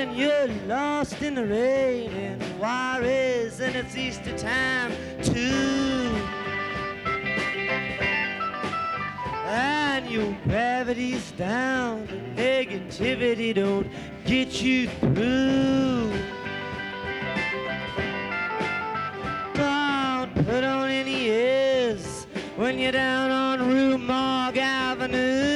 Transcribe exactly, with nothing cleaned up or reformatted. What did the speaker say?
when you're lost in the rain in Juarez and it's Easter time too. And your gravity's down, the negativity don't get you through. Don't put on any airs when you're down on Rue Morgue Avenue.